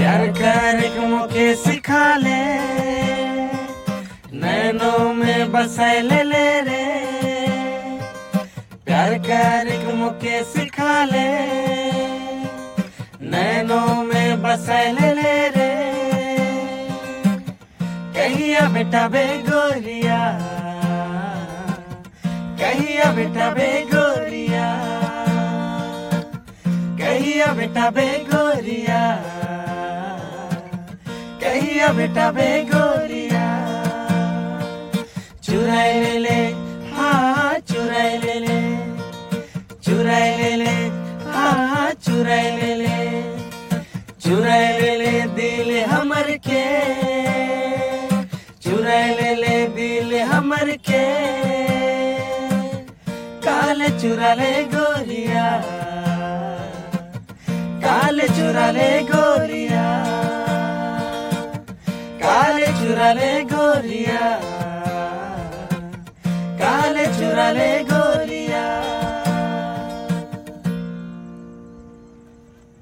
प्यार कर मुझे सिखा ले, नैनों में बसाए ले ले रे। प्यार कर मुझे सिखा ले, नैनों में बसाए ले ले रे। कहिया बेटा बे गोरिया, कहिया बेटा बे गोरिया, कहिया बेटा बे गोरिया, कहिया बेटा बे गोरिया। चुराए ले ले, हाँ चुराए ले ले, चुराए ले ले, हाँ चुराए ले ले, चुराए ले ले दिल हमर के, चुराए ले ले दिल हमर के। काल चुरा ले गोरिया, काल चुरा ले गोरिया, काल चुरा ले गोरिया।